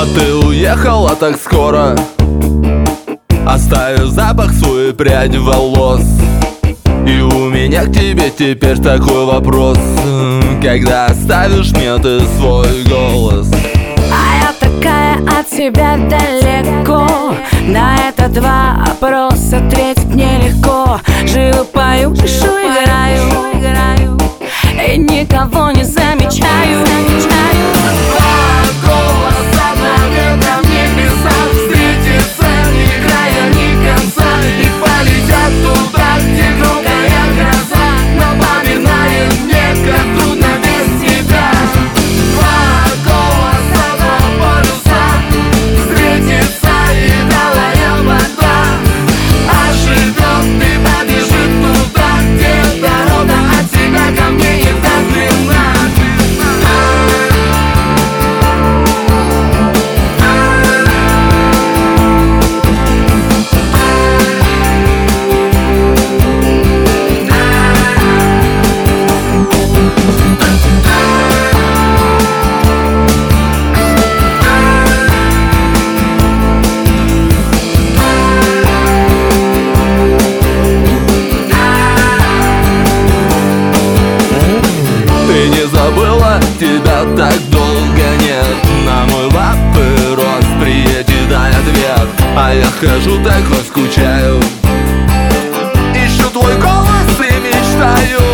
А ты уехала так скоро, оставив запах свой прядь волос. И у меня к тебе теперь такой вопрос: когда оставишь мне ты свой голос? А я такая от тебя далеко, на этот вопрос ответить нелегко. Живу, пою, пишу, играю, и никого не замечаю. Два голоса наверно в небесах встретятся, ни края, ни конца, и полетят туда, где громкая гроза напоминает мне, как трудно без тебя. Два голоса на полюса встретятся, и белая вода оживет и побежит туда, где дорога от тебя ко мне не так длинна. Ты не забыла, тебя так долго нет. На мой вопрос приедет, дай ответ. А я хожу такой, скучаю, ищу твой голос и мечтаю.